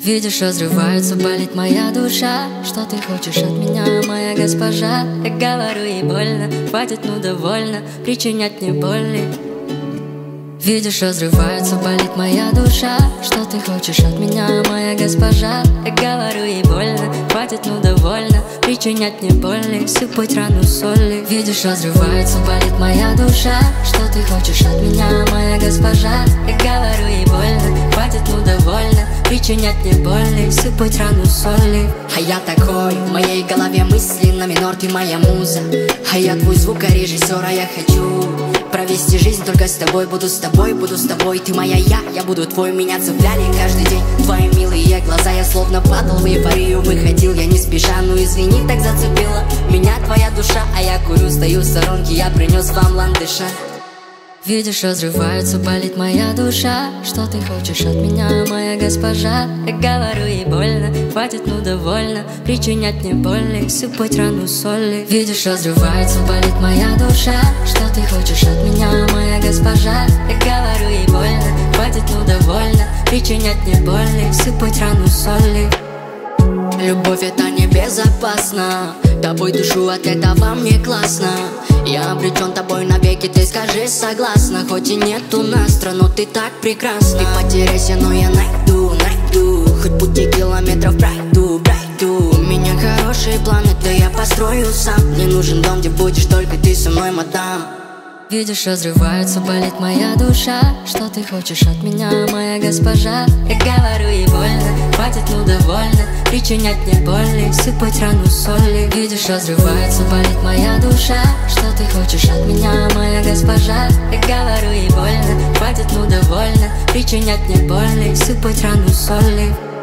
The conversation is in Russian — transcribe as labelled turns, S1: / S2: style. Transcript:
S1: Видишь, разрывается, болит моя душа. Что ты хочешь от меня, моя госпожа? Я говорю ей больно, хватит, ну довольно причинять мне боли. Видишь, разрывается, болит моя душа. Что ты хочешь от меня, моя госпожа? Я говорю ей больно, хватит, ну довольно причинять мне боли, сыпать рану соли. Видишь, разрывается, болит моя душа. Что ты хочешь от меня, моя госпожа? Я говорю ей больно, хватит, ну довольно причинять мне боли, сыпать рану соли.
S2: А я такой, в моей голове мысли на минор, ты моя муза. А я твой звукорежиссер, а я хочу провести жизнь только с тобой. Буду с тобой, буду с тобой. Ты моя я буду твой. Меня цепляли каждый день твои милые глаза. Я словно падал в эйфорию, выходил я не спеша. Ну извини, так зацепила меня твоя душа. А я курю, стою в сторонке, я принес вам ландыша.
S1: Видишь, разрывается, болит моя душа. Что ты хочешь от меня, моя госпожа? Я говорю ей больно, хватит, ну довольно причинять мне боли, сыпать рану соли. Видишь, разрывается, болит моя душа. Что ты хочешь от меня, моя госпожа? Я говорю ей больно, хватит, ну довольно причинять мне боли, сыпать рану соли.
S2: Любовь это не безопасно, тобой душу, от этого мне классно. Я обречен тобой навеки, ты скажи согласна. Хоть и нет у нас страну, ты так прекрасна. Ты потеряйся, но я найду. Хоть пути километров пройду. У меня хорошие планы, да я построю сам. Мне нужен дом, где будешь только ты со мной, мадам.
S1: Видишь, разрывается, болит моя душа. Что ты хочешь от меня, моя госпожа? Я говорю ей больно, хватит, ну довольно причинять мне боли, сыпать рану соли. Видишь, разрывается, болит моя душа. Что ты хочешь от меня, моя госпожа? Я говорю ей больно, хватит, ну довольно причинять мне боли, сыпать рану соли.